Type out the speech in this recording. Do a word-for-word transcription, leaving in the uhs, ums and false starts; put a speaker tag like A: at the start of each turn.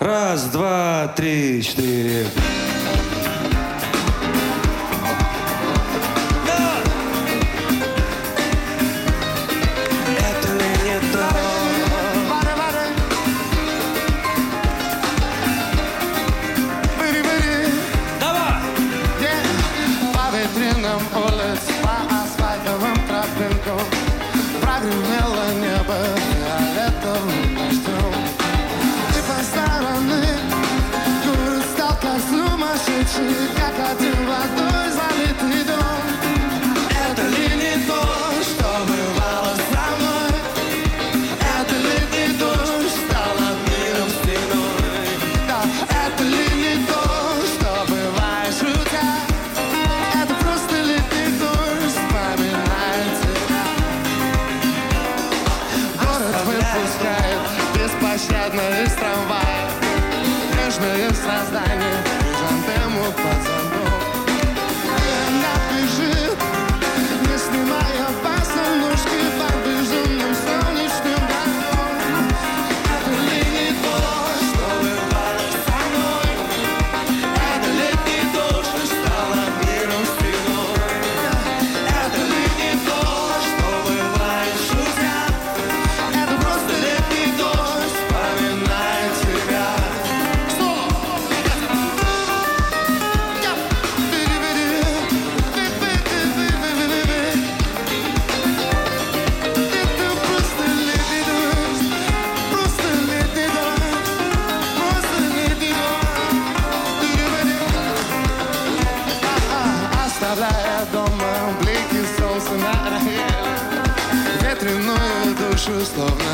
A: Раз, два, три, четыре.
B: Прогремело небо фиолетовым дождем. И по стороны город стал как сумасшедший, как один водой залитый дом. Это ли не то, что бывало со мной? Это ли не дождь стал над миром стеной? Да, это ли не то, что бывает шутя? Это просто летний дождь вспоминает тебя. Выпускает беспощадно из трамвая нежные создания, хризантему пацанов. И она бежит, не снимая босоножки по безумным солнечным дорогам. Это ли не то, что бывало со мной? Это летний дождь, что стал над миром стеной. Это ли не то, что бывает шутя? Оставляя дома блики солнца на рахеле, ветреную душу словно